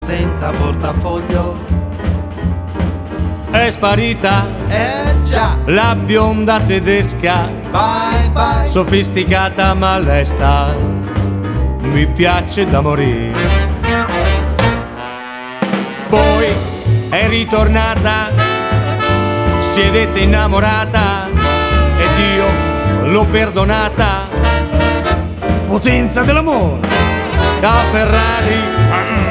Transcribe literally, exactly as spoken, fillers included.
senza portafoglio. È sparita, Eh già, la bionda tedesca, bye bye. sofisticata ma lesta, mi piace da morire. Poi è ritornata, siedete innamorata, ed io l'ho perdonata. Potenza dell'amore, da Ferrari